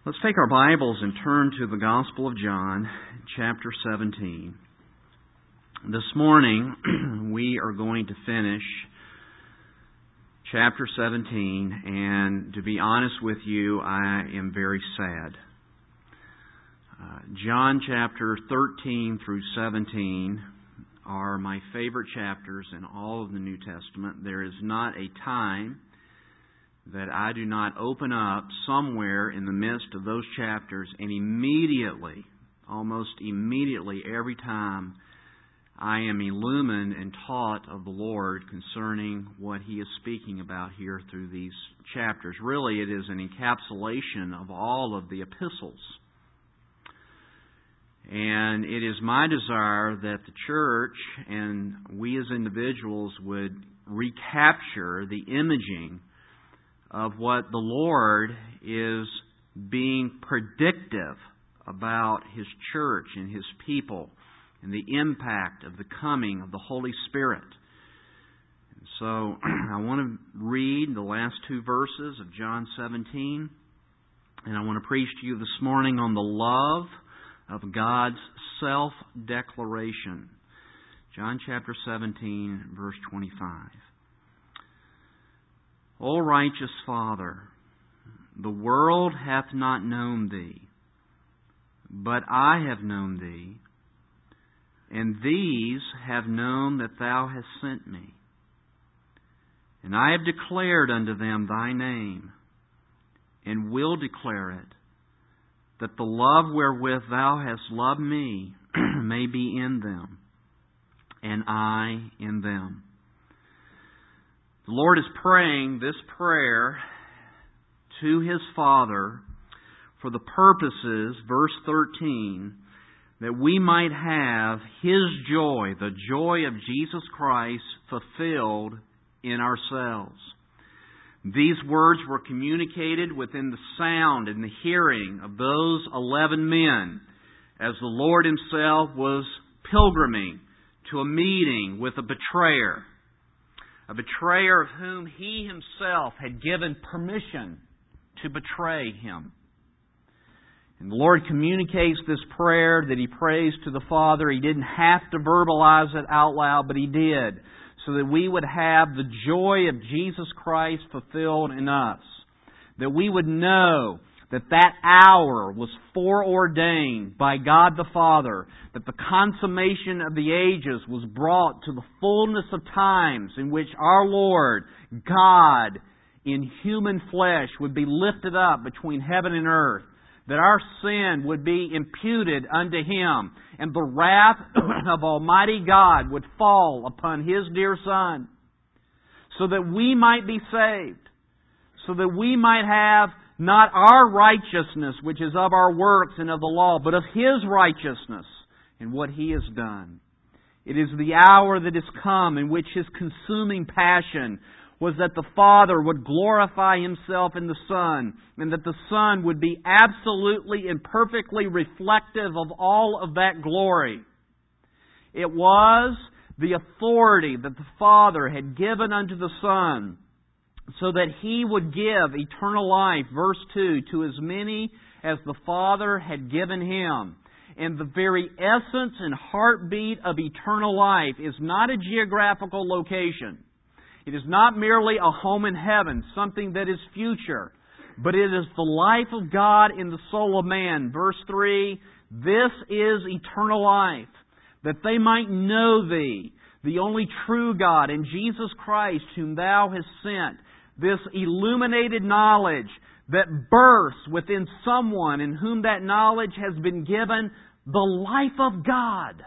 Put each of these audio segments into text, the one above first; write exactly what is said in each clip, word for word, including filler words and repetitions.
Let's take our Bibles and turn to the Gospel of John, chapter seventeen. This morning, we are going to finish chapter seventeen, and to be honest with you, I am very sad. Uh, John chapter thirteen through seventeen are my favorite chapters in all of the New Testament. There is not a time that I do not open up somewhere in the midst of those chapters, and immediately, almost immediately, every time I am illumined and taught of the Lord concerning what He is speaking about here through these chapters. Really, it is an encapsulation of all of the epistles. And it is my desire that the church and we as individuals would recapture the imaging of what the Lord is being predictive about His church and His people and the impact of the coming of the Holy Spirit. And so I want to read the last two verses of John seventeen, and I want to preach to you this morning on the love of God's self-declaration. John chapter seventeen, verse twenty-five. O righteous Father, the world hath not known Thee, but I have known Thee, and these have known that Thou hast sent Me. And I have declared unto them Thy name, and will declare it, that the love wherewith Thou hast loved Me may be in them, and I in them. The Lord is praying this prayer to His Father for the purposes, verse thirteen, that we might have His joy, the joy of Jesus Christ, fulfilled in ourselves. These words were communicated within the sound and the hearing of those eleven men as the Lord Himself was pilgriming to a meeting with a betrayer. A betrayer of whom He Himself had given permission to betray Him. And the Lord communicates this prayer that He prays to the Father. He didn't have to verbalize it out loud, but He did, so that we would have the joy of Jesus Christ fulfilled in us. That we would know that that hour was foreordained by God the Father, that the consummation of the ages was brought to the fullness of times in which our Lord, God, in human flesh would be lifted up between heaven and earth, that our sin would be imputed unto Him, and the wrath of Almighty God would fall upon His dear Son, so that we might be saved, so that we might have not our righteousness, which is of our works and of the law, but of His righteousness and what He has done. It is the hour that has come in which His consuming passion was that the Father would glorify Himself in the Son, and that the Son would be absolutely and perfectly reflective of all of that glory. It was the authority that the Father had given unto the Son, so that He would give eternal life, verse two, to as many as the Father had given Him. And the very essence and heartbeat of eternal life is not a geographical location. It is not merely a home in heaven, something that is future, but it is the life of God in the soul of man. Verse three, this is eternal life, that they might know Thee, the only true God, and Jesus Christ, whom Thou hast sent. This illuminated knowledge that bursts within someone in whom that knowledge has been given the life of God.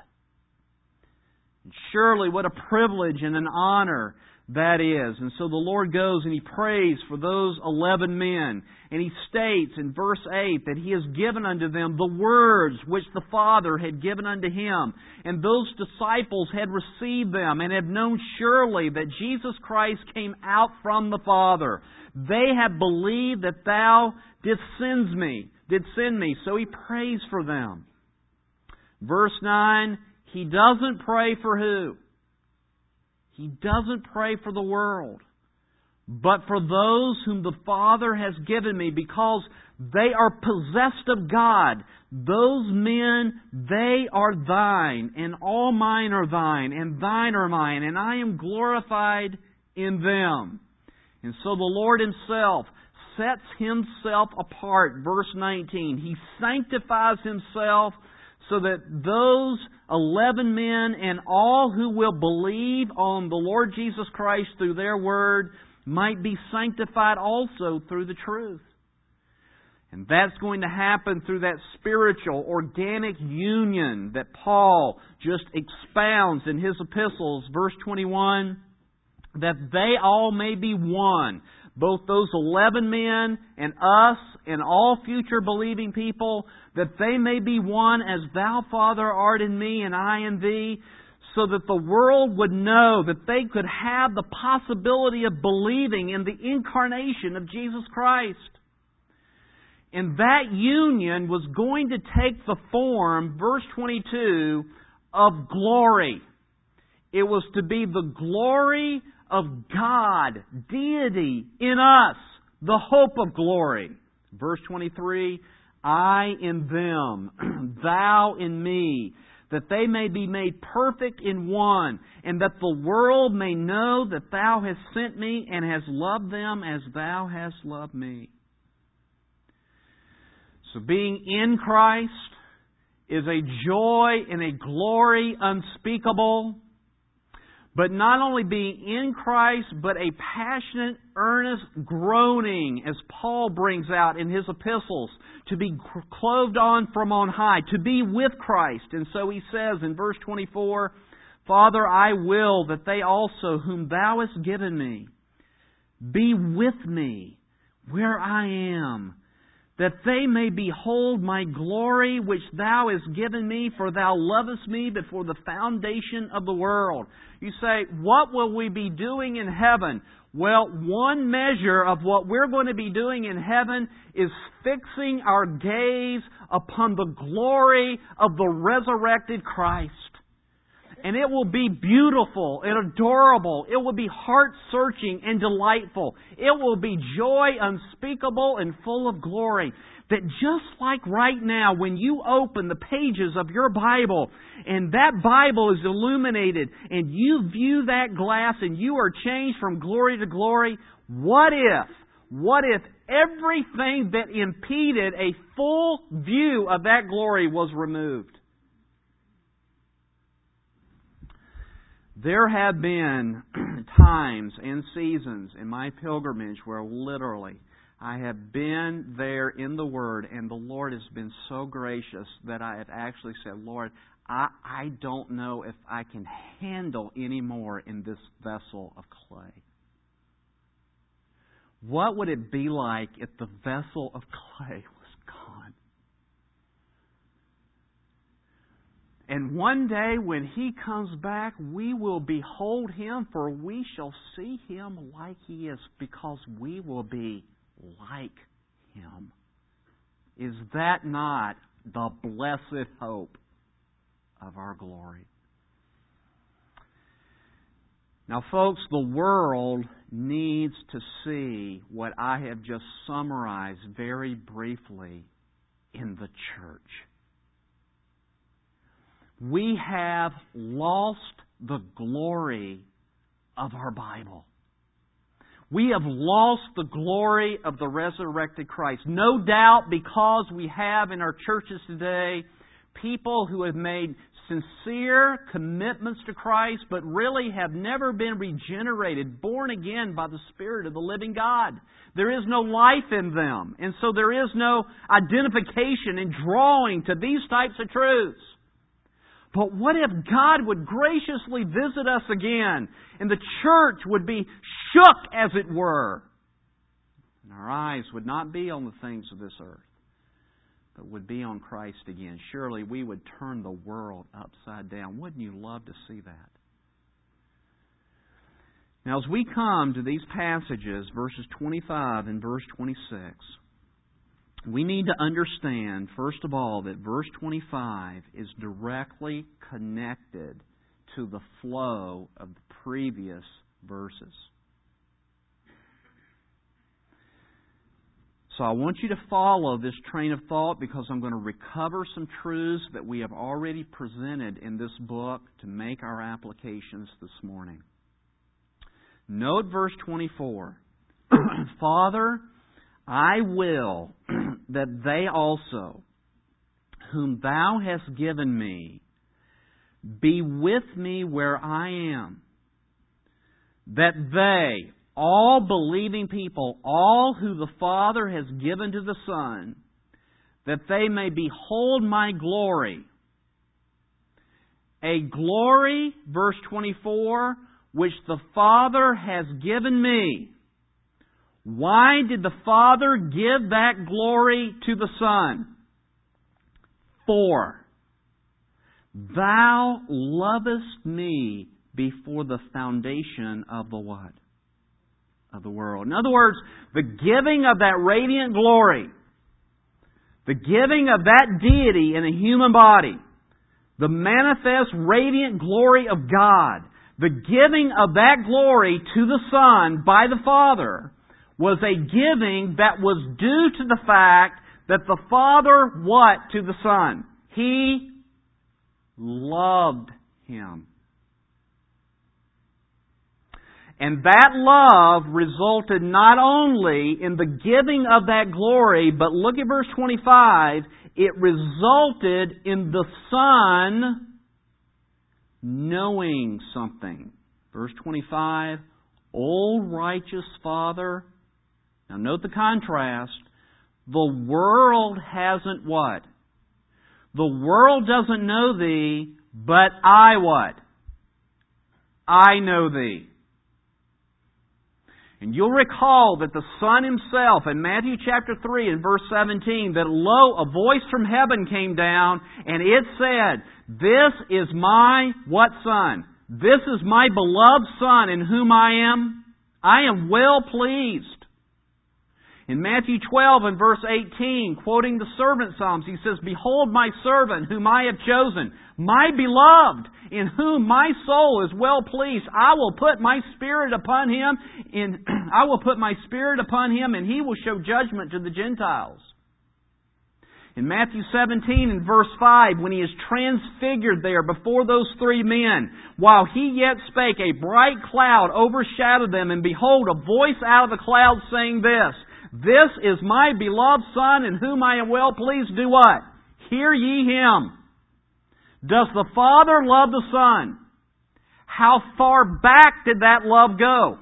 Surely what a privilege and an honor that is. And so the Lord goes and He prays for those eleven men. And He states in verse eight that He has given unto them the words which the Father had given unto Him. And those disciples had received them and had known surely that Jesus Christ came out from the Father. They have believed that Thou didst send me, did send me. So He prays for them. Verse nine, He doesn't pray for who? He doesn't pray for the world, but for those whom the Father has given me, because they are possessed of God. Those men, they are Thine, and all mine are Thine, and Thine are mine, and I am glorified in them. And so the Lord Himself sets Himself apart. Verse nineteen, He sanctifies Himself so that those eleven men and all who will believe on the Lord Jesus Christ through their word might be sanctified also through the truth. And that's going to happen through that spiritual, organic union that Paul just expounds in his epistles. Verse twenty-one, that they all may be one. Both those eleven men and us and all future believing people, that they may be one as Thou, Father, art in me and I in Thee, so that the world would know that they could have the possibility of believing in the incarnation of Jesus Christ. And that union was going to take the form, verse twenty-two, of glory. It was to be the glory of God, deity in us, the hope of glory. Verse twenty-three, I in them, Thou in me, that they may be made perfect in one, and that the world may know that Thou hast sent me and hast loved them as Thou hast loved me. So being in Christ is a joy and a glory unspeakable. But not only being in Christ, but a passionate, earnest groaning, as Paul brings out in his epistles, to be clothed on from on high, to be with Christ. And so he says in verse twenty-four, Father, I will that they also, whom Thou hast given me, be with me where I am, that they may behold my glory which Thou hast given me, for Thou lovest me before the foundation of the world. You say, what will we be doing in heaven? Well, one measure of what we're going to be doing in heaven is fixing our gaze upon the glory of the resurrected Christ. And it will be beautiful and adorable. It will be heart-searching and delightful. It will be joy unspeakable and full of glory. That just like right now, when you open the pages of your Bible and that Bible is illuminated and you view that glass and you are changed from glory to glory, what if, what if everything that impeded a full view of that glory was removed? There have been times and seasons in my pilgrimage where literally I have been there in the Word and the Lord has been so gracious that I have actually said, Lord, I, I don't know if I can handle any more in this vessel of clay. What would it be like if the vessel of clay was gone? And one day when He comes back, we will behold Him, for we shall see Him like He is, because we will be like Him. Is that not the blessed hope of our glory? Now, folks, the world needs to see what I have just summarized very briefly in the church. We have lost the glory of our Bible. We have lost the glory of the resurrected Christ. No doubt because we have in our churches today people who have made sincere commitments to Christ, but really have never been regenerated, born again by the Spirit of the living God. There is no life in them. And so there is no identification and drawing to these types of truths. But what if God would graciously visit us again and the church would be shook, as it were, and our eyes would not be on the things of this earth, but would be on Christ again? Surely we would turn the world upside down. Wouldn't you love to see that? Now, as we come to these passages, verses twenty-five and verse twenty-six, we need to understand, first of all, that verse twenty-five is directly connected to the flow of the previous verses. So I want you to follow this train of thought because I'm going to recover some truths that we have already presented in this book to make our applications this morning. Note verse twenty-four. Father, I will that they also, whom Thou hast given me, be with me where I am, that they, all believing people, all who the Father has given to the Son, that they may behold my glory. A glory, verse twenty-four, which the Father has given me. Why did the Father give that glory to the Son? For Thou lovest me before the foundation of the what? Of the world. In other words, the giving of that radiant glory, the giving of that deity in a human body, the manifest radiant glory of God, the giving of that glory to the Son by the Father was a giving that was due to the fact that the Father, what to the Son? He loved Him. And that love resulted not only in the giving of that glory, but look at verse twenty-five, it resulted in the Son knowing something. Verse twenty-five, O righteous Father. Now note the contrast. The world hasn't what? The world doesn't know Thee, but I what? I know Thee. And you'll recall that the Son Himself in Matthew chapter three and verse seventeen, that lo, a voice from heaven came down and it said, This is my what Son? This is my beloved Son in whom I am, I am well pleased. In Matthew twelve and verse eighteen, quoting the servant Psalms, He says, Behold my servant whom I have chosen, my beloved, in whom my soul is well pleased. I will put my Spirit upon him, in I will put my Spirit upon him, and he will show judgment to the Gentiles. In Matthew seventeen and verse five, when He is transfigured there before those three men, while He yet spake, a bright cloud overshadowed them, and behold, a voice out of the cloud saying this, This is my beloved Son, in whom I am well pleased. Do what? Hear ye Him. Does the Father love the Son? How far back did that love go?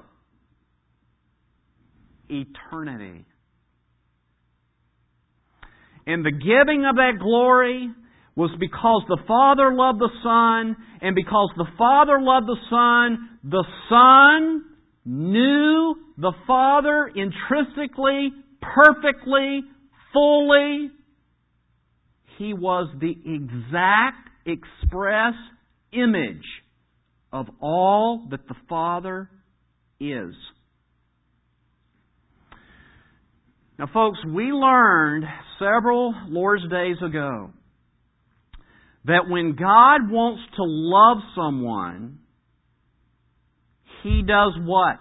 Eternity. And the giving of that glory was because the Father loved the Son, and because the Father loved the Son, the Son knew the Father intrinsically, perfectly, fully. He was the exact express image of all that the Father is. Now, folks, we learned several Lord's Days ago that when God wants to love someone, He does what?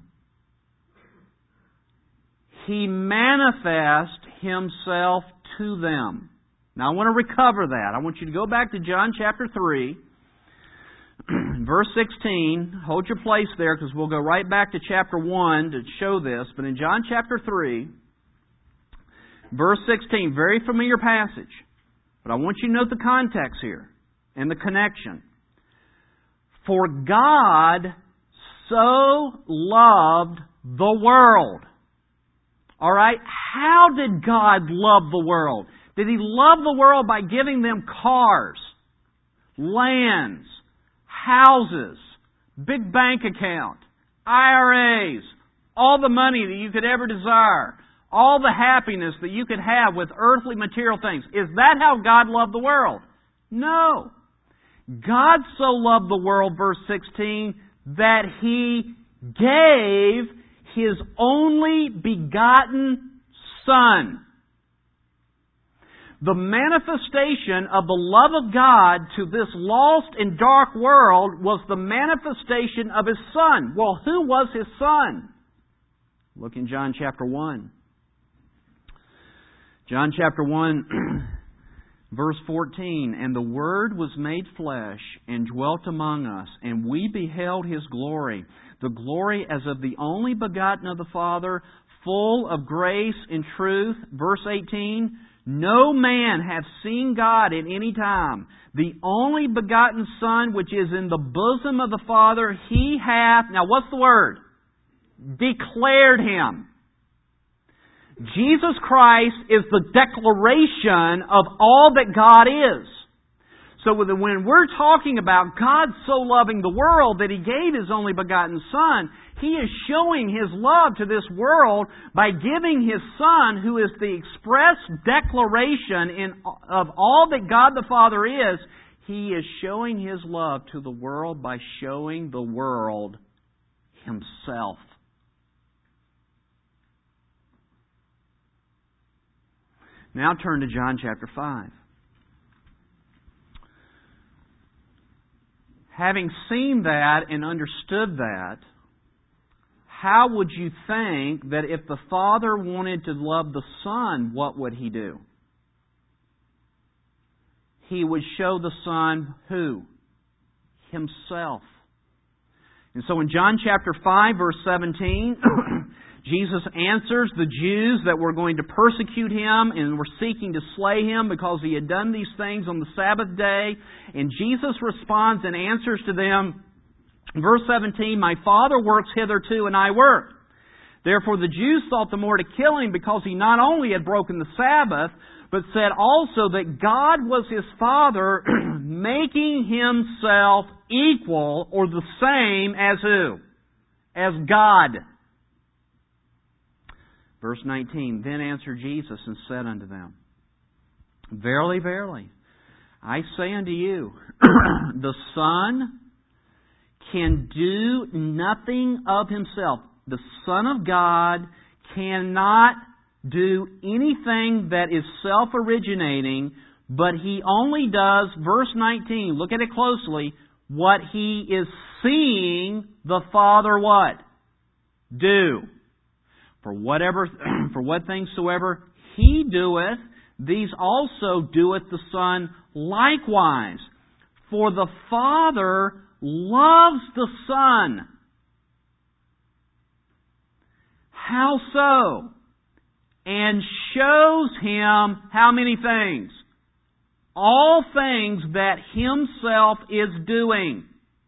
He manifests Himself to them. Now, I want to recover that. I want you to go back to John chapter three, verse sixteen. Hold your place there because we'll go right back to chapter one to show this. But in John chapter three, verse sixteen, very familiar passage. But I want you to note the context here and the connection. For God so loved the world. All right? How did God love the world? Did He love the world by giving them cars, lands, houses, big bank account, I R As, all the money that you could ever desire, all the happiness that you could have with earthly material things? Is that how God loved the world? No. God so loved the world, verse sixteen, that He gave His only begotten Son. The manifestation of the love of God to this lost and dark world was the manifestation of His Son. Well, who was His Son? Look in John chapter one. John chapter one, verse fourteen, "And the Word was made flesh and dwelt among us, and we beheld His glory, the glory as of the only begotten of the Father, full of grace and truth." Verse eighteen, "No man hath seen God at any time. The only begotten Son, which is in the bosom of the Father, He hath," now what's the word? "Declared Him." Jesus Christ is the declaration of all that God is. So when we're talking about God so loving the world that He gave His only begotten Son, He is showing His love to this world by giving His Son, who is the express declaration in, of all that God the Father is. He is showing His love to the world by showing the world Himself. Now turn to John chapter five. Having seen that and understood that, how would you think that if the Father wanted to love the Son, what would He do? He would show the Son who? Himself. And so in John chapter five, verse seventeen, Jesus answers the Jews that were going to persecute Him and were seeking to slay Him because He had done these things on the Sabbath day. And Jesus responds and answers to them, verse seventeen, "My Father works hitherto, and I work." Therefore the Jews sought the more to kill Him, because He not only had broken the Sabbath, but said also that God was His Father, making Himself equal or the same as who? As God. Verse nineteen, "Then answered Jesus and said unto them, Verily, verily, I say unto you, the Son can do nothing of Himself." The Son of God cannot do anything that is self-originating, but He only does, verse nineteen, look at it closely, what He is seeing the Father what? Do. For whatever, for what things soever He doeth, these also doeth the Son likewise. For the Father loves the Son. How so? And shows Him how many things? All things that Himself is doing.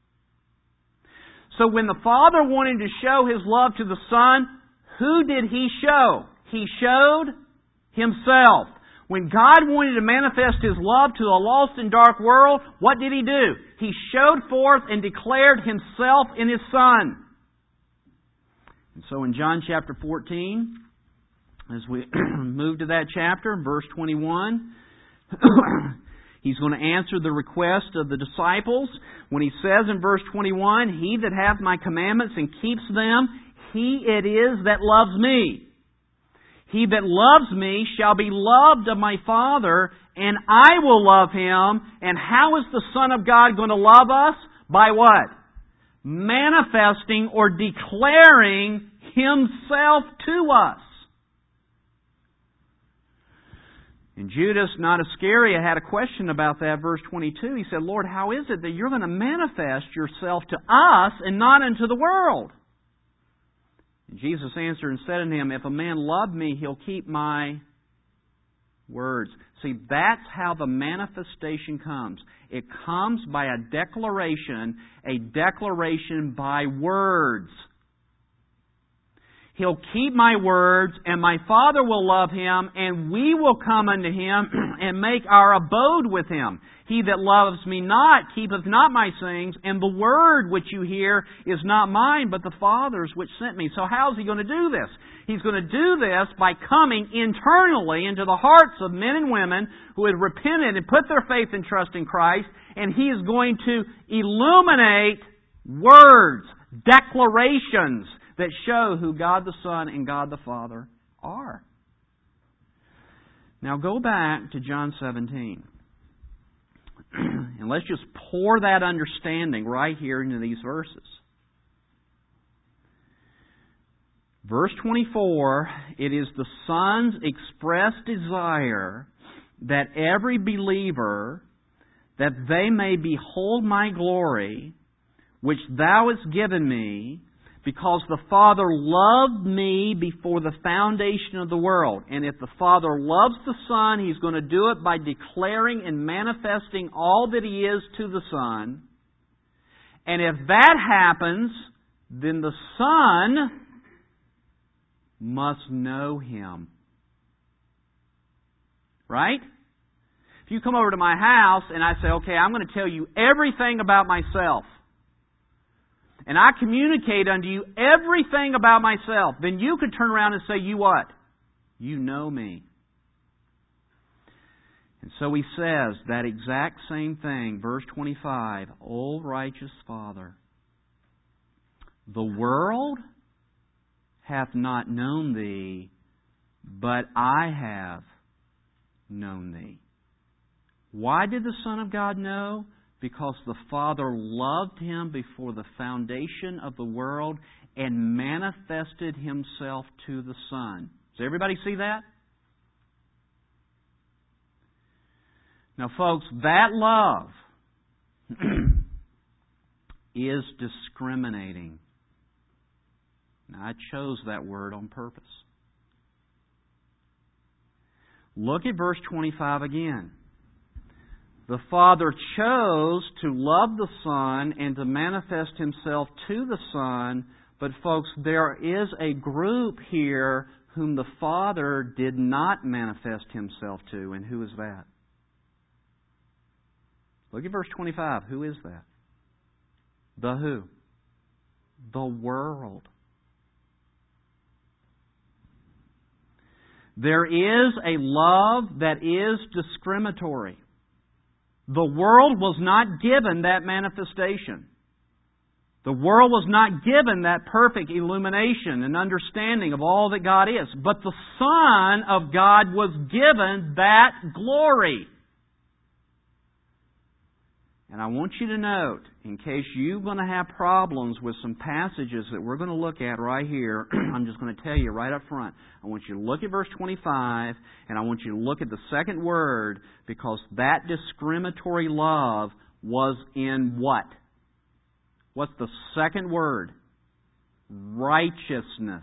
So when the Father wanted to show His love to the Son, who did He show? He showed Himself. When God wanted to manifest His love to a lost and dark world, what did He do? He showed forth and declared Himself in His Son. And so in John chapter fourteen, as we move to that chapter, verse twenty-one, He's going to answer the request of the disciples when He says in verse twenty-one, "He that hath my commandments and keeps them, he it is that loves me. He that loves me shall be loved of my Father, and I will love him." And how is the Son of God going to love us? By what? Manifesting or declaring Himself to us. And Judas, not Iscariot, had a question about that, verse twenty-two. He said, "Lord, how is it that you're going to manifest yourself to us and not unto the world?" And Jesus answered and said unto him, "If a man love me, he'll keep my words." See, that's how the manifestation comes. It comes by a declaration, a declaration by words. He'll keep my words, and my Father will love him, and we will come unto him and make our abode with him. He that loves me not keepeth not my sayings, and the word which you hear is not mine, but the Father's which sent me. So how is He going to do this? He's going to do this by coming internally into the hearts of men and women who had repented and put their faith and trust in Christ, and He is going to illuminate words, declarations, that show who God the Son and God the Father are. Now go back to John seventeen. And let's just pour that understanding right here into these verses. Verse twenty-four, it is the Son's express desire that every believer, that they may behold my glory, which Thou hast given me, because the Father loved me before the foundation of the world. And if the Father loves the Son, He's going to do it by declaring and manifesting all that He is to the Son. And if that happens, then the Son must know Him. Right? If you come over to my house and I say, okay, I'm going to tell you everything about myself, and I communicate unto you everything about myself, then you could turn around and say, you what? You know me. And so He says that exact same thing, verse twenty-five, O righteous Father, the world hath not known Thee, but I have known Thee. Why did the Son of God know? Because the Father loved Him before the foundation of the world and manifested Himself to the Son. Does everybody see that? Now, folks, that love is discriminating. Now, I chose that word on purpose. Look at verse twenty-five again. The Father chose to love the Son and to manifest Himself to the Son. But folks, there is a group here whom the Father did not manifest Himself to. And who is that? Look at verse twenty-five. Who is that? The who? The world. There is a love that is discriminatory. The world was not given that manifestation. The world was not given that perfect illumination and understanding of all that God is. But the Son of God was given that glory. And I want you to note, in case you're going to have problems with some passages that we're going to look at right here, I'm just going to tell you right up front. I want you to look at verse twenty-five, and I want you to look at the second word, because that discriminatory love was in what? What's the second word? Righteousness.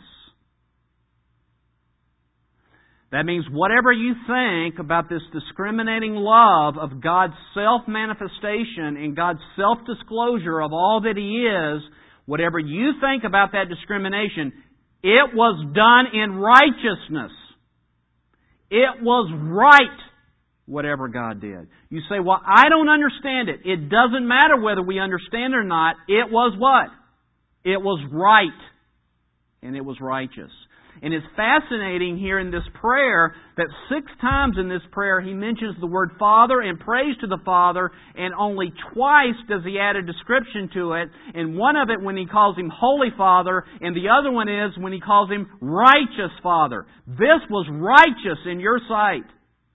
That means whatever you think about this discriminating love of God's self-manifestation and God's self-disclosure of all that He is, whatever you think about that discrimination, it was done in righteousness. It was right, whatever God did. You say, well, I don't understand it. It doesn't matter whether we understand it or not. It was what? It was right. And it was righteous. And it's fascinating here in this prayer that six times in this prayer He mentions the word Father and prays to the Father, and only twice does He add a description to it. And one of it when He calls Him Holy Father, and the other one is when He calls Him Righteous Father. This was righteous in your sight.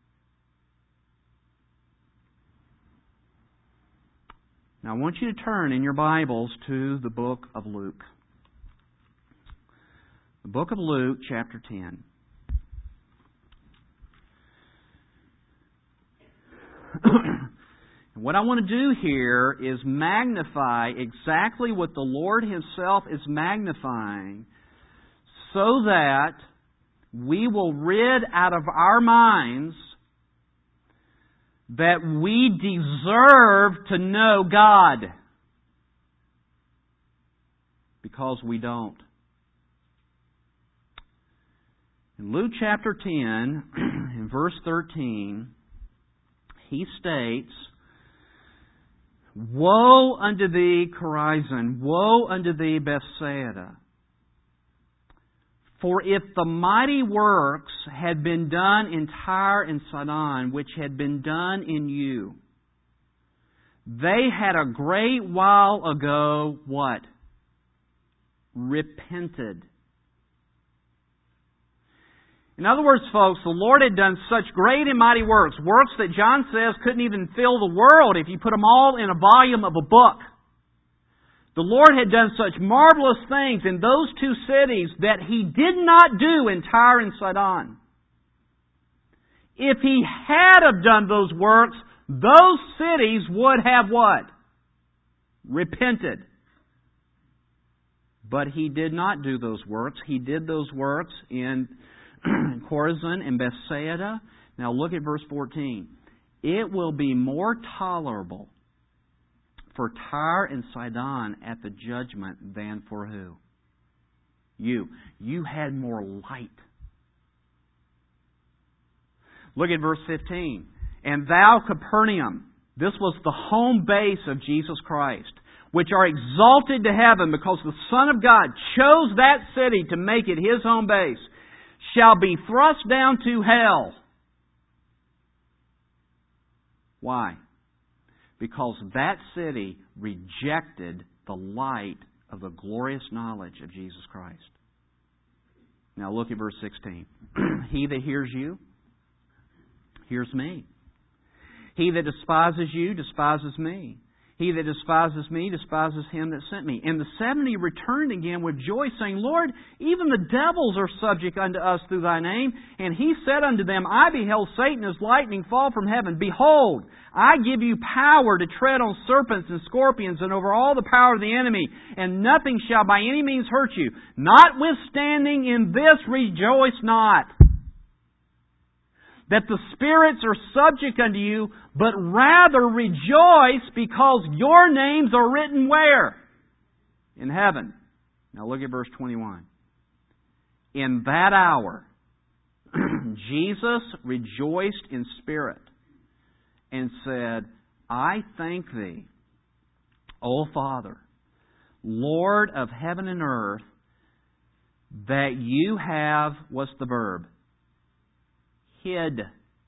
Now I want you to turn in your Bibles to the book of Luke. The book of Luke, chapter ten. And what I want to do here is magnify exactly what the Lord Himself is magnifying, so that we will rid out of our minds that we deserve to know God, because we don't. In Luke chapter ten, in verse thirteen, He states, Woe unto thee, Chorazin! Woe unto thee, Bethsaida! For if the mighty works had been done in Tyre and Sidon, which had been done in you, they had a great while ago, what? Repented. In other words, folks, the Lord had done such great and mighty works, works that John says couldn't even fill the world if you put them all in a volume of a book. The Lord had done such marvelous things in those two cities that He did not do in Tyre and Sidon. If He had have done those works, those cities would have what? Repented. But He did not do those works. He did those works in Chorazin and Bethsaida. Now look at verse fourteen. It will be more tolerable for Tyre and Sidon at the judgment than for who? You. You had more light. Look at verse fifteen. And thou, Capernaum, this was the home base of Jesus Christ, which are exalted to heaven because the Son of God chose that city to make it His home base, shall be thrust down to hell. Why? Because that city rejected the light of the glorious knowledge of Jesus Christ. Now look at verse sixteen. He that hears you, hears me. He that despises you, despises me. He that despises me, despises Him that sent me. And the seventy returned again with joy, saying, Lord, even the devils are subject unto us through Thy name. And He said unto them, I beheld Satan as lightning fall from heaven. Behold, I give you power to tread on serpents and scorpions and over all the power of the enemy, and nothing shall by any means hurt you. Notwithstanding in this rejoice not, that the spirits are subject unto you, but rather rejoice because your names are written where? In heaven. Now look at verse twenty-one. In that hour, Jesus rejoiced in spirit and said, I thank Thee, O Father, Lord of heaven and earth, that You have, what's the verb? Hid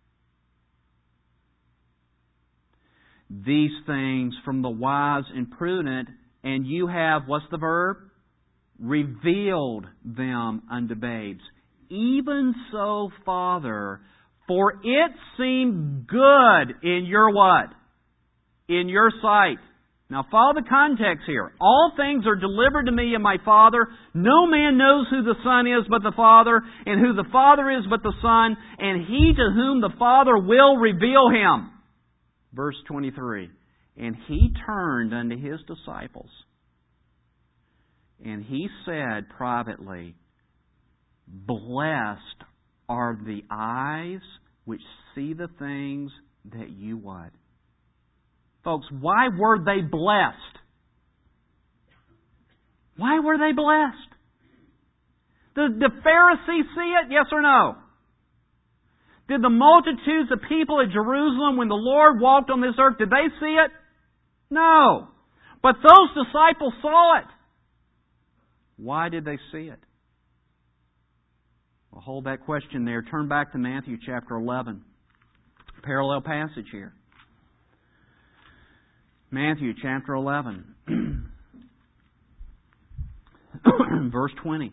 these things from the wise and prudent, and You have, what's the verb? Revealed them unto babes. Even so, Father, for it seemed good in Your what? In Your sight. Now follow the context here. All things are delivered to me of my Father. No man knows who the Son is but the Father, and who the Father is but the Son, and He to whom the Father will reveal Him. Verse twenty-three. And He turned unto His disciples, and He said privately, Blessed are the eyes which see the things that you what? Folks, why were they blessed? Why were they blessed? Did the Pharisees see it? Yes or no? Did the multitudes of people at Jerusalem when the Lord walked on this earth, did they see it? No. But those disciples saw it. Why did they see it? Well, hold that question there. Turn back to Matthew chapter eleven. Parallel passage here. Matthew chapter eleven. Verse twenty.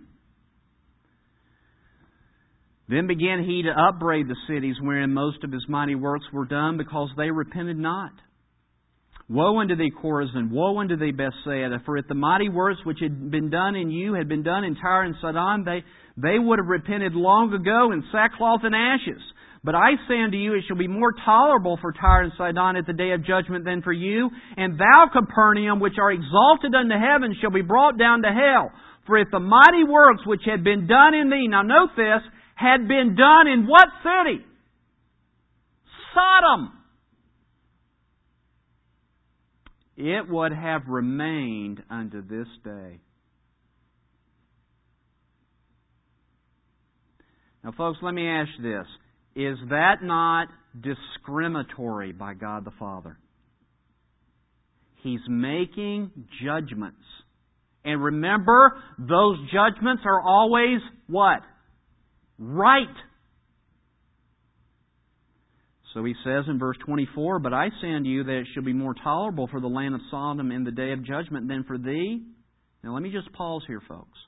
Then began He to upbraid the cities wherein most of His mighty works were done, because they repented not. Woe unto thee, Chorazin! Woe unto thee, Bethsaida! For if the mighty works which had been done in you had been done in Tyre and Sidon, they, they would have repented long ago in sackcloth and ashes. But I say unto you, it shall be more tolerable for Tyre and Sidon at the day of judgment than for you. And thou, Capernaum, which are exalted unto heaven, shall be brought down to hell. For if the mighty works which had been done in thee, now note this, had been done in what city? Sodom. It would have remained unto this day. Now, folks, let me ask you this. Is that not discriminatory by God the Father? He's making judgments. And remember, those judgments are always what? Right. So He says in verse twenty-four, But I say unto you that it shall be more tolerable for the land of Sodom in the day of judgment than for thee. Now let me just pause here, folks.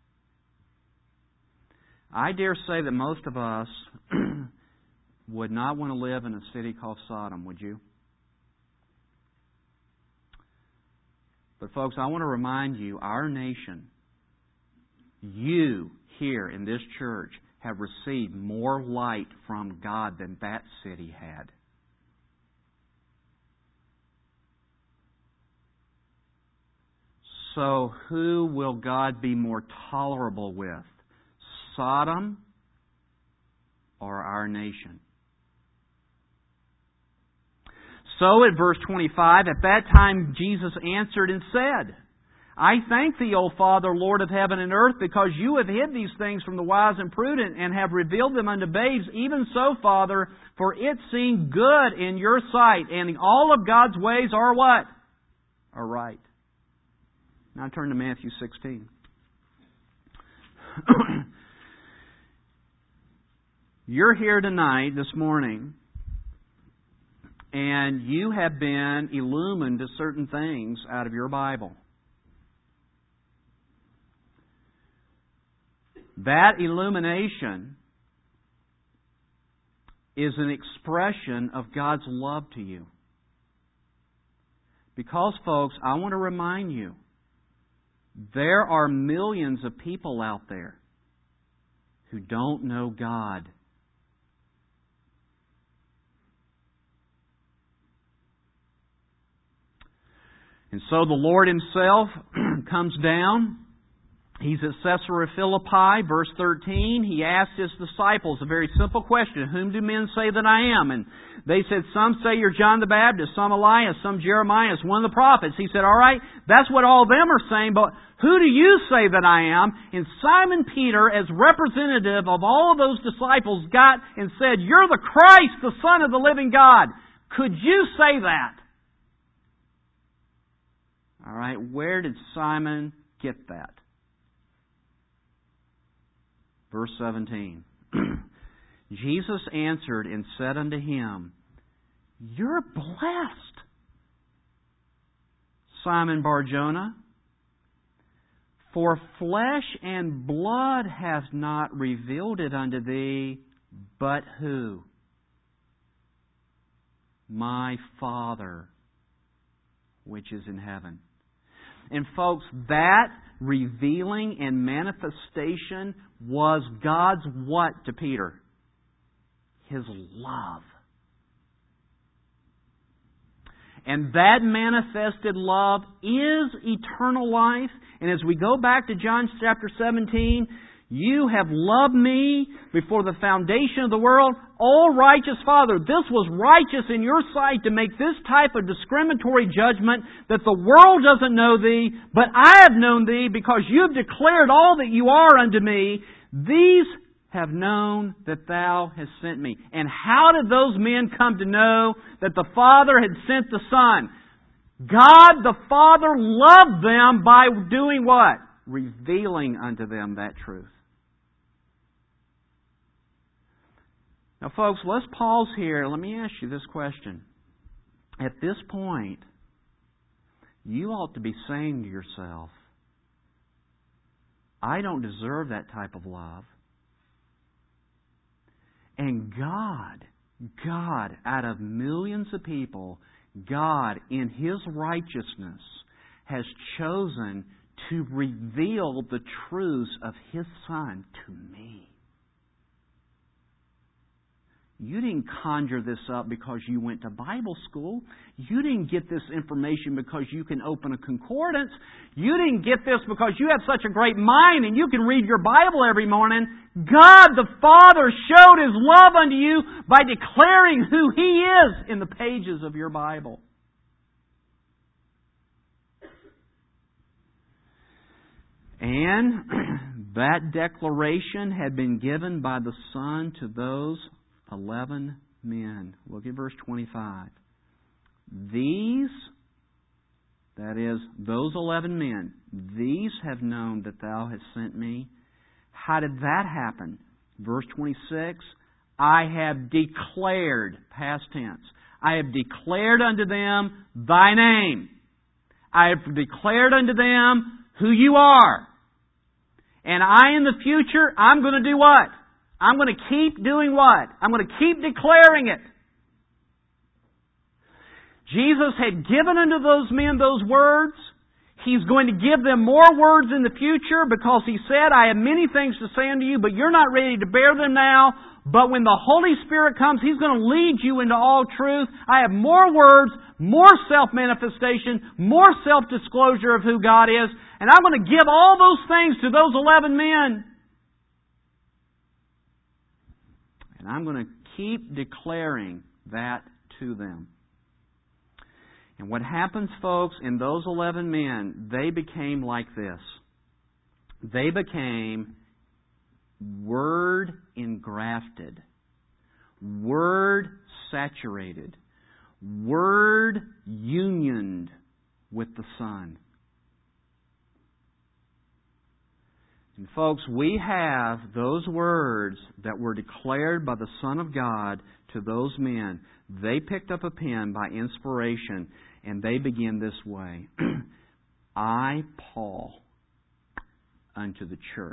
I dare say that most of us would not want to live in a city called Sodom, would you? But folks, I want to remind you, our nation, you here in this church, have received more light from God than that city had. So who will God be more tolerable with? Sodom or our nation? So at verse twenty-five, at that time Jesus answered and said, I thank Thee, O Father, Lord of heaven and earth, because You have hid these things from the wise and prudent, and have revealed them unto babes. Even so, Father, for it seemed good in Your sight, and all of God's ways are what? Are right. Now turn to Matthew sixteen. You're here tonight, this morning, and you have been illumined to certain things out of your Bible. That illumination is an expression of God's love to you. Because, folks, I want to remind you, there are millions of people out there who don't know God. And so the Lord Himself comes down. He's at Caesarea Philippi, verse thirteen. He asked His disciples a very simple question. Whom do men say that I am? And they said, some say you're John the Baptist, some Elias, some Jeremiah, one of the prophets. He said, all right, that's what all of them are saying, but who do you say that I am? And Simon Peter, as representative of all of those disciples, got and said, you're the Christ, the Son of the living God. Could you say that? All right, where did Simon get that? Verse seventeen. Jesus answered and said unto him, You're blessed, Simon Bar-Jonah, for flesh and blood hath not revealed it unto thee, but who? My Father, which is in heaven. And folks, that revealing and manifestation was God's what to Peter? His love. And that manifested love is eternal life. And as we go back to John chapter seventeen, you have loved me before the foundation of the world. O righteous Father, this was righteous in your sight to make this type of discriminatory judgment that the world doesn't know thee, but I have known thee because you have declared all that you are unto me. These have known that thou hast sent me. And how did those men come to know that the Father had sent the Son? God the Father loved them by doing what? Revealing unto them that truth. Now, folks, let's pause here. Let me ask you this question. At this point, you ought to be saying to yourself, I don't deserve that type of love. And God, God, out of millions of people, God, in His righteousness, has chosen to reveal the truths of His Son to me. You didn't conjure this up because you went to Bible school. You didn't get this information because you can open a concordance. You didn't get this because you have such a great mind and you can read your Bible every morning. God the Father showed His love unto you by declaring who He is in the pages of your Bible. And that declaration had been given by the Son to those eleven men. Look at verse twenty-five. These, that is, those eleven men, these have known that Thou hast sent me. How did that happen? Verse twenty-six. I have declared, past tense, I have declared unto them Thy name. I have declared unto them who You are. And I, in the future, I'm going to do what? I'm going to keep doing what? I'm going to keep declaring it. Jesus had given unto those men those words. He's going to give them more words in the future because He said, I have many things to say unto you, but you're not ready to bear them now. But when the Holy Spirit comes, He's going to lead you into all truth. I have more words, more self-manifestation, more self-disclosure of who God is. And I'm going to give all those things to those eleven men. And I'm going to keep declaring that to them. And what happens, folks, in those eleven men, they became like this. They became Word engrafted, Word saturated, Word unioned with the Son. And folks, we have those words that were declared by the Son of God to those men. They picked up a pen by inspiration, and they begin this way. I, Paul, unto the church.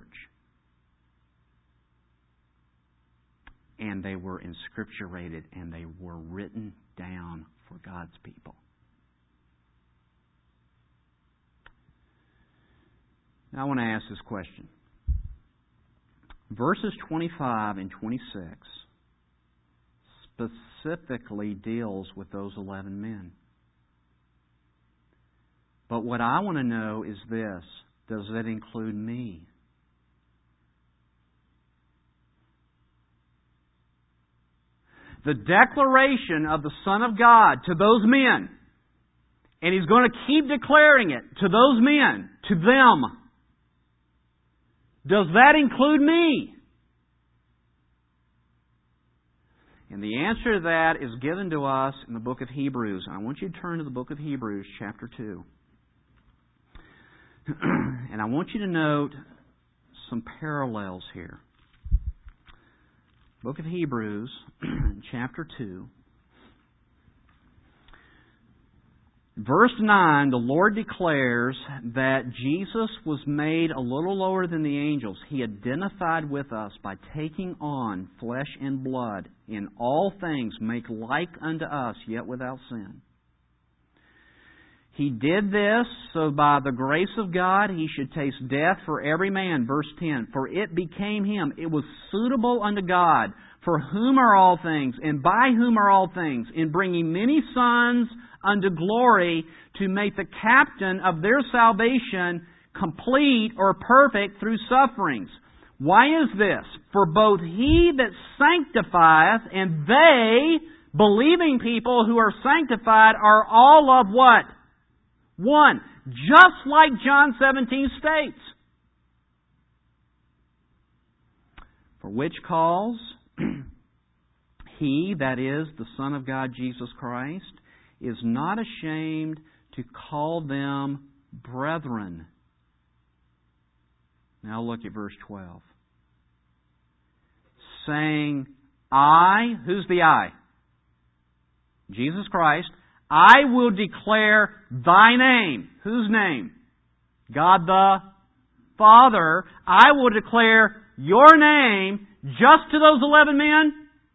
And they were inscripturated, and they were written down for God's people. Now I want to ask this question. Verses twenty-five and twenty-six specifically deals with those eleven men. But what I want to know is this. Does that include me? The declaration of the Son of God to those men, and He's going to keep declaring it to those men, to them. Does that include me? And the answer to that is given to us in the book of Hebrews. I want you to turn to the book of Hebrews, chapter two. And I want you to note some parallels here. Book of Hebrews, chapter two. Verse nine, the Lord declares that Jesus was made a little lower than the angels. He identified with us by taking on flesh and blood. In all things make like unto us, yet without sin. He did this so by the grace of God He should taste death for every man. Verse ten, for it became Him. It was suitable unto God, for whom are all things, and by whom are all things, in bringing many sons unto glory, to make the captain of their salvation complete or perfect through sufferings. Why is this? For both He that sanctifieth and they, believing people who are sanctified, are all of what? One. Just like John seventeen states. For which cause He, that is, the Son of God, Jesus Christ, is not ashamed to call them brethren. Now look at verse twelve. Saying, I, who's the I? Jesus Christ. I will declare Thy name. Whose name? God the Father. I will declare Your name just to those eleven men?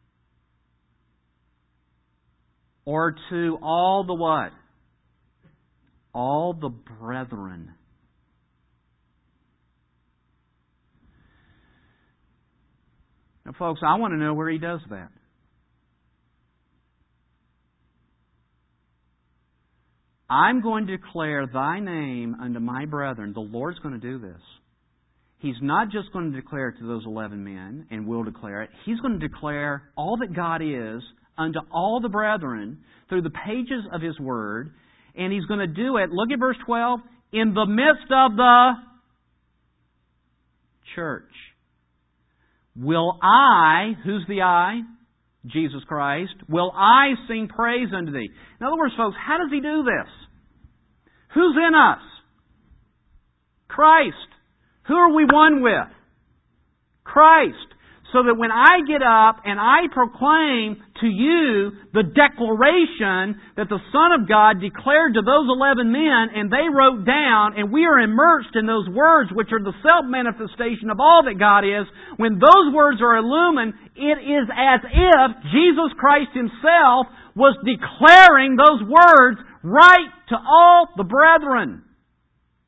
Or to all the what? All the brethren. Now, folks, I want to know where He does that. I'm going to declare Thy name unto my brethren. The Lord's going to do this. He's not just going to declare it to those eleven men and will declare it. He's going to declare all that God is unto all the brethren through the pages of His Word. And He's going to do it, look at verse twelve, in the midst of the church. Will I, who's the I? Jesus Christ. Will I sing praise unto Thee? In other words, folks, how does He do this? Who's in us? Christ. Who are we one with? Christ. So that when I get up and I proclaim to you the declaration that the Son of God declared to those eleven men, and they wrote down, and we are immersed in those words which are the self-manifestation of all that God is, when those words are illumined, it is as if Jesus Christ Himself was declaring those words right to all the brethren.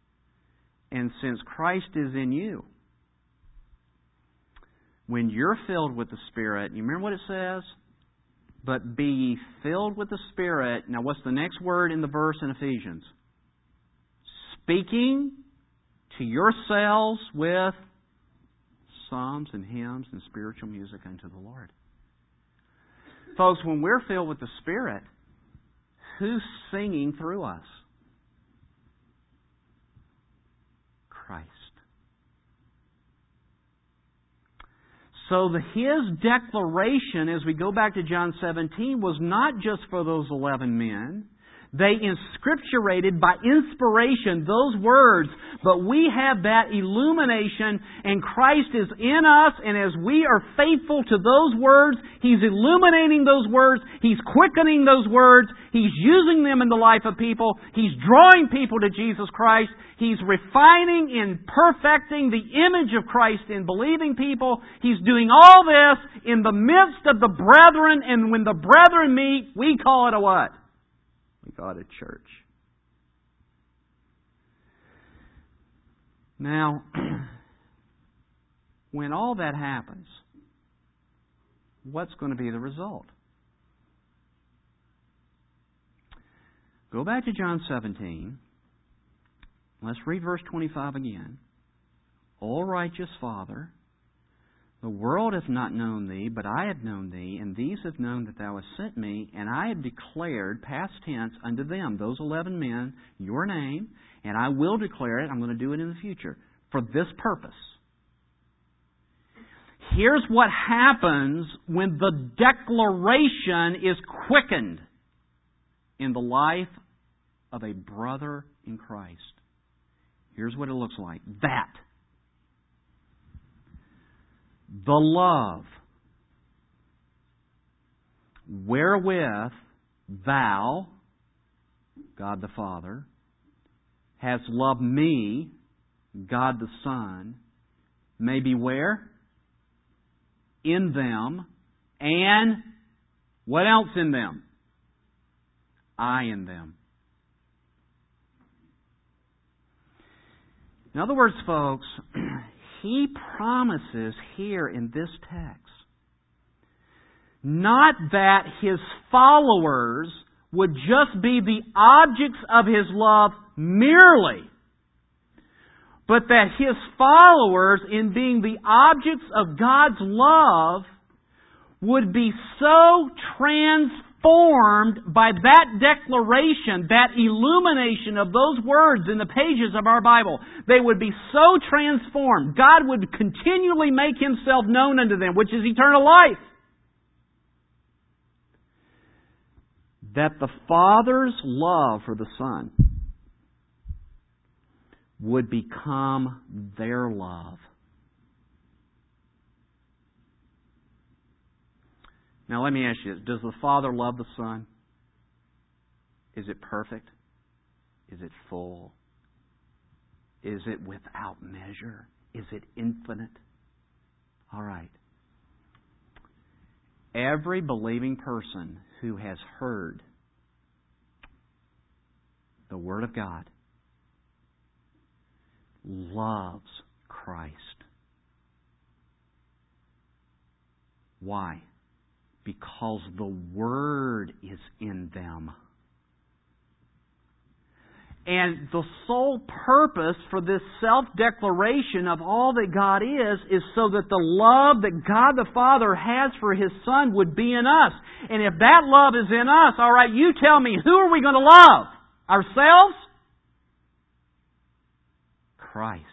And since Christ is in you, when you're filled with the Spirit, you remember what it says? But be ye filled with the Spirit. Now what's the next word in the verse in Ephesians? Speaking to yourselves with psalms and hymns and spiritual music unto the Lord. Folks, when we're filled with the Spirit, who's singing through us? Christ. So the, His declaration, as we go back to John seventeen, was not just for those eleven men. They inscripturated by inspiration those words, but we have that illumination, and Christ is in us, and as we are faithful to those words, He's illuminating those words, He's quickening those words, He's using them in the life of people, He's drawing people to Jesus Christ, He's refining and perfecting the image of Christ in believing people. He's doing all this in the midst of the brethren, and when the brethren meet, we call it a what? We call it a church. Now, when all that happens, what's going to be the result? Go back to John seventeen. Let's read verse twenty-five again. O righteous Father, the world hath not known Thee, but I have known Thee, and these have known that Thou hast sent Me, and I have declared, past tense, unto them, those eleven men, Your name, and I will declare it, I'm going to do it in the future, for this purpose. Here's what happens when the declaration is quickened in the life of a brother in Christ. Here's what it looks like. That the love wherewith Thou, God the Father, hast loved Me, God the Son, may be where? In them, and what else in them? I in them. In other words, folks, He promises here in this text not that His followers would just be the objects of His love merely, but that His followers, in being the objects of God's love, would be so transformed by that declaration, that illumination of those words in the pages of our Bible. They would be so transformed. God would continually make Himself known unto them, which is eternal life. That the Father's love for the Son would become their love. Now let me ask you this. Does the Father love the Son? Is it perfect? Is it full? Is it without measure? Is it infinite? All right. Every believing person who has heard the Word of God loves Christ. Why? Because the Word is in them. And the sole purpose for this self-declaration of all that God is, is so that the love that God the Father has for His Son would be in us. And if that love is in us, all right, you tell me, who are we going to love? Ourselves? Christ.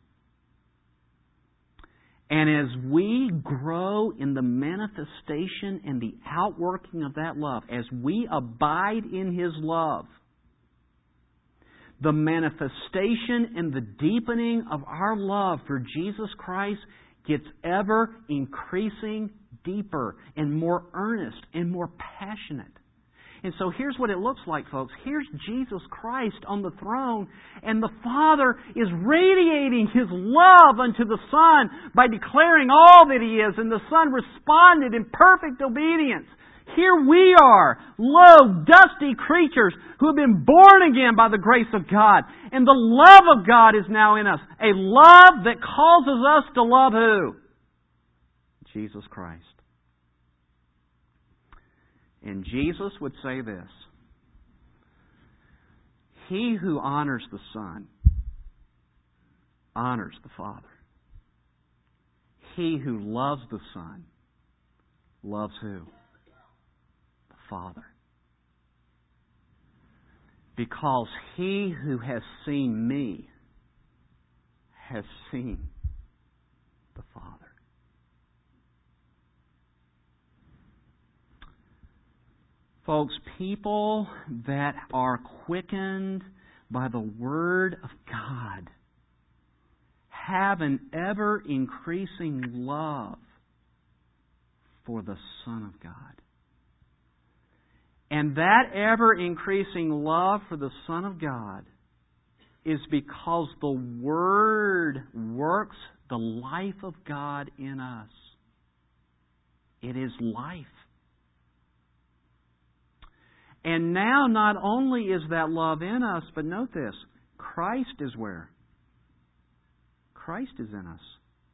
And as we grow in the manifestation and the outworking of that love, as we abide in His love, the manifestation and the deepening of our love for Jesus Christ gets ever increasing deeper and more earnest and more passionate. And so here's what it looks like, folks. Here's Jesus Christ on the throne, and the Father is radiating His love unto the Son by declaring all that He is, and the Son responded in perfect obedience. Here we are, low, dusty creatures who have been born again by the grace of God. And the love of God is now in us. A love that causes us to love who? Jesus Christ. And Jesus would say this: He who honors the Son honors the Father. He who loves the Son loves who? The Father. Because he who has seen me has seen the Father. Folks, people that are quickened by the Word of God have an ever-increasing love for the Son of God. And that ever-increasing love for the Son of God is because the Word works the life of God in us. It is life. And now not only is that love in us, but note this, Christ is where? Christ is in us.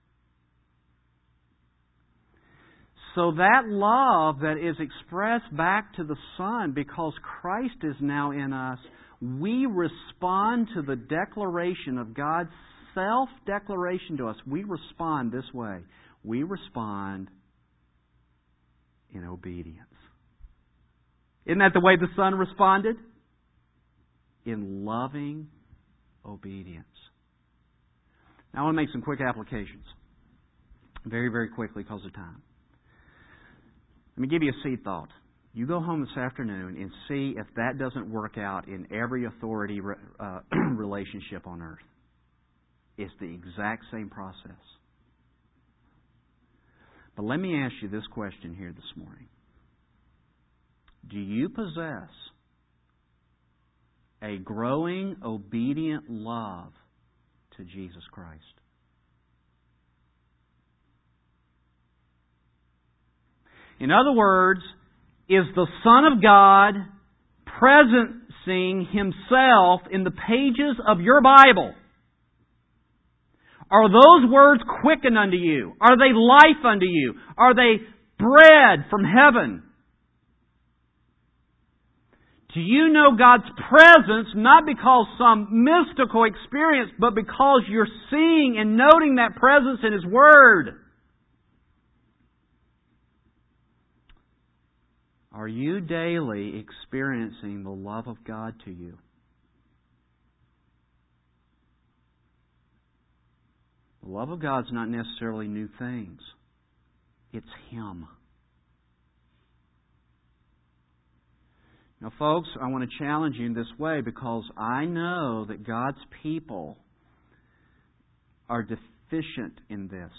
So that love that is expressed back to the Son, because Christ is now in us, we respond to the declaration of God's self-declaration to us. We respond this way. We respond in obedience. Isn't that the way the Son responded? In loving obedience. Now I want to make some quick applications. Very, very quickly because of time. Let me give you a seed thought. You go home this afternoon and see if that doesn't work out in every authority uh, relationship on earth. It's the exact same process. But let me ask you this question here this morning. Do you possess a growing, obedient love to Jesus Christ? In other words, is the Son of God presencing Himself in the pages of your Bible? Are those words quickened unto you? Are they life unto you? Are they bread from heaven? Do you know God's presence not because some mystical experience, but because you're seeing and noting that presence in His Word? Are you daily experiencing the love of God to you? The love of God's not necessarily new things. It's Him. Now, folks, I want to challenge you in this way because I know that God's people are deficient in this.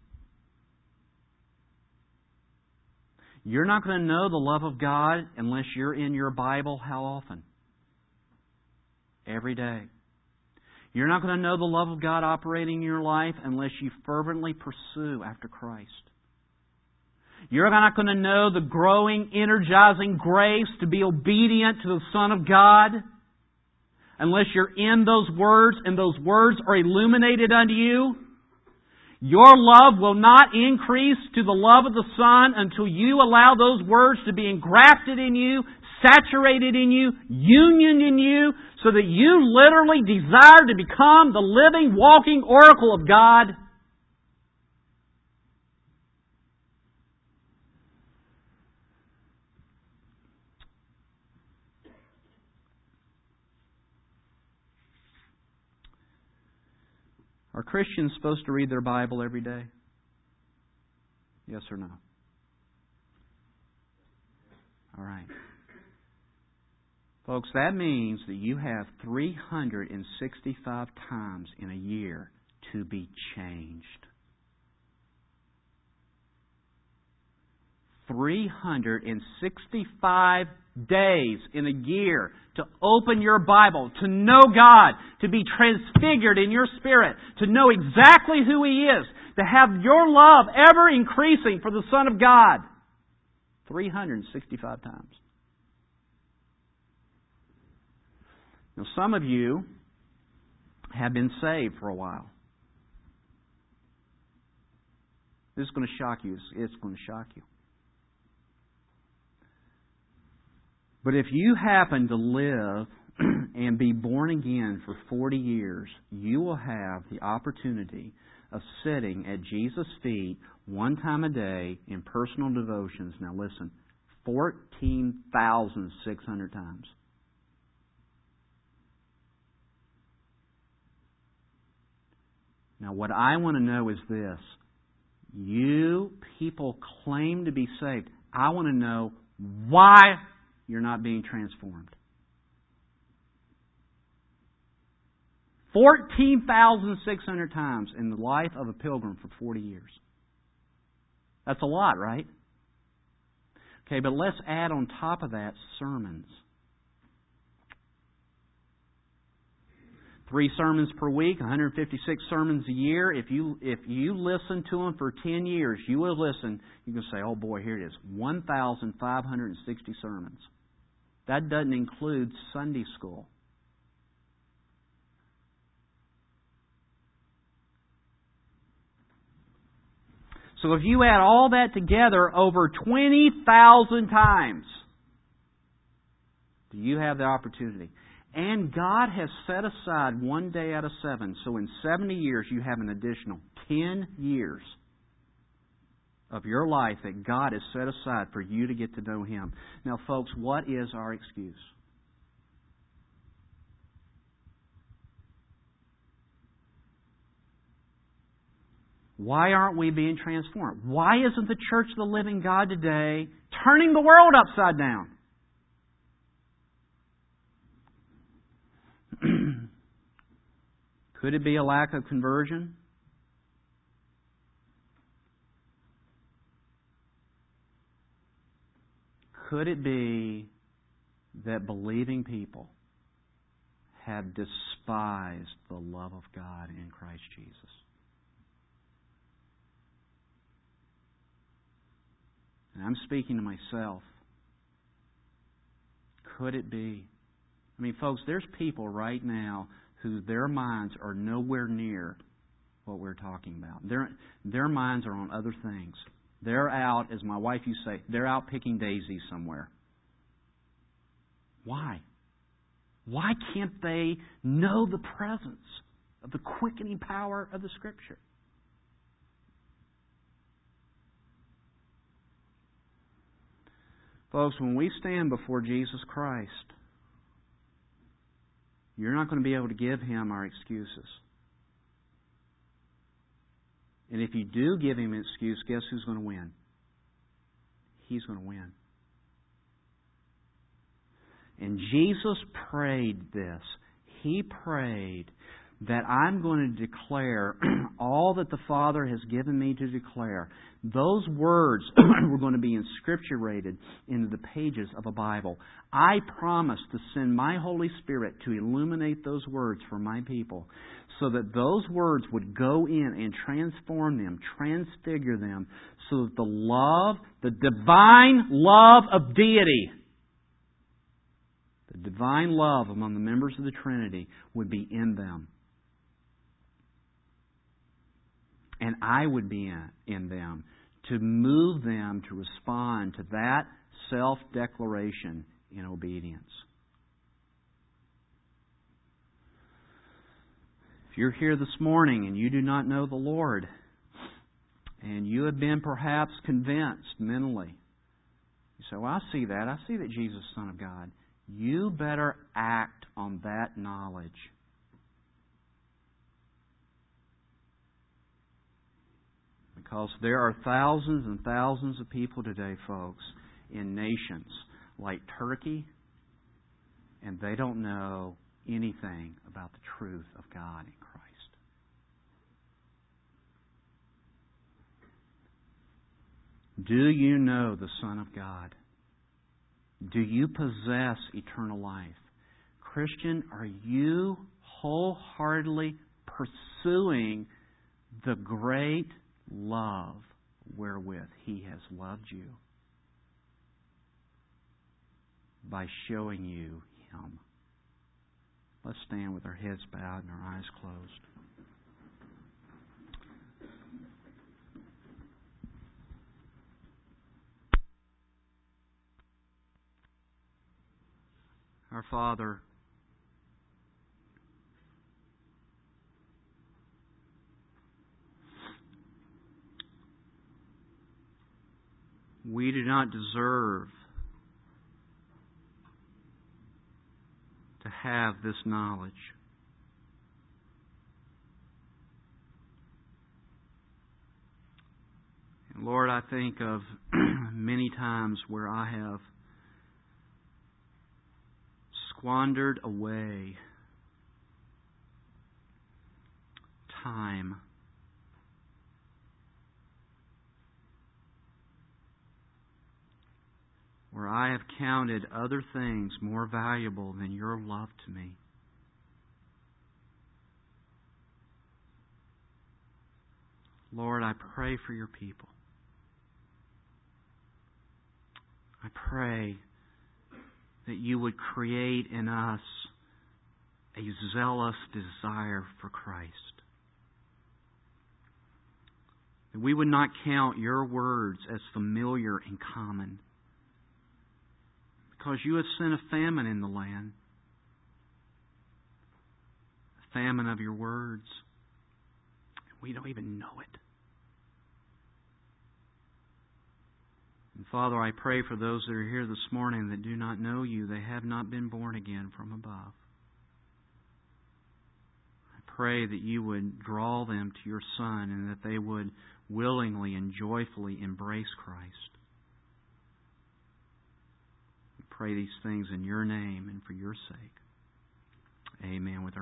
You're not going to know the love of God unless you're in your Bible how often? Every day. You're not going to know the love of God operating in your life unless you fervently pursue after Christ. You're not going to know the growing, energizing grace to be obedient to the Son of God unless you're in those words and those words are illuminated unto you. Your love will not increase to the love of the Son until you allow those words to be engrafted in you, saturated in you, union in you, so that you literally desire to become the living, walking oracle of God. Are Christians supposed to read their Bible every day? Yes or no? All right. Folks, that means that you have three hundred sixty-five times in a year to be changed. three hundred sixty-five days in a year to open your Bible, to know God, to be transfigured in your spirit, to know exactly who He is, to have your love ever increasing for the Son of God. three hundred sixty-five times. Now, some of you have been saved for a while. This is going to shock you. It's going to shock you. But if you happen to live and be born again for forty years, you will have the opportunity of sitting at Jesus' feet one time a day in personal devotions. Now listen, fourteen thousand six hundred times. Now what I want to know is this. You people claim to be saved. I want to know why you're not being transformed. fourteen thousand six hundred times in the life of a pilgrim for forty years. That's a lot, right? Okay, but let's add on top of that sermons. Three sermons per week, one hundred fifty-six sermons a year. If you if you listen to them for ten years, you will listen. You can say, oh boy, here it is. one thousand five hundred sixty sermons. That doesn't include Sunday school. So if you add all that together over twenty thousand times, do you have the opportunity? And God has set aside one day out of seven. So in seventy years, you have an additional ten years of your life that God has set aside for you to get to know Him. Now, folks, what is our excuse? Why aren't we being transformed? Why isn't the Church of the Living God today turning the world upside down? Could it be a lack of conversion? Could it be that believing people have despised the love of God in Christ Jesus? And I'm speaking to myself. Could it be? I mean, folks, there's people right now who their minds are nowhere near what we're talking about. Their, their minds are on other things. They're out, as my wife used to say, they're out picking daisies somewhere. Why? Why can't they know the presence of the quickening power of the Scripture? Folks, when we stand before Jesus Christ, you're not going to be able to give Him our excuses. And if you do give Him an excuse, guess who's going to win? He's going to win. And Jesus prayed this. He prayed that I'm going to declare all that the Father has given me to declare. Those words were going to be inscripturated into the pages of a Bible. I promise to send my Holy Spirit to illuminate those words for my people so that those words would go in and transform them, transfigure them, so that the love, the divine love of deity, the divine love among the members of the Trinity would be in them. And I would be in, in them to move them to respond to that self-declaration in obedience. If you're here this morning and you do not know the Lord, and you have been perhaps convinced mentally, you say, well, I see that. I see that Jesus is the Son of God. You better act on that knowledge. Because there are thousands and thousands of people today, folks, in nations like Turkey, and they don't know anything about the truth of God in Christ. Do you know the Son of God? Do you possess eternal life? Christian, are you wholeheartedly pursuing the great love wherewith He has loved you? by showing you Him. Let's stand with our heads bowed and our eyes closed. Our Father, we do not deserve to have this knowledge. And Lord, I think of many times where I have squandered away time where I have counted other things more valuable than your love to me. Lord, I pray for your people. I pray that you would create in us a zealous desire for Christ. That we would not count your words as familiar and common, because you have sent a famine in the land, a famine of your words. We don't even know it. And Father, I pray for those that are here this morning that do not know you. They have not been born again from above. I pray that you would draw them to your Son and that they would willingly and joyfully embrace Christ. We pray these things in your name and for your sake. Amen. With our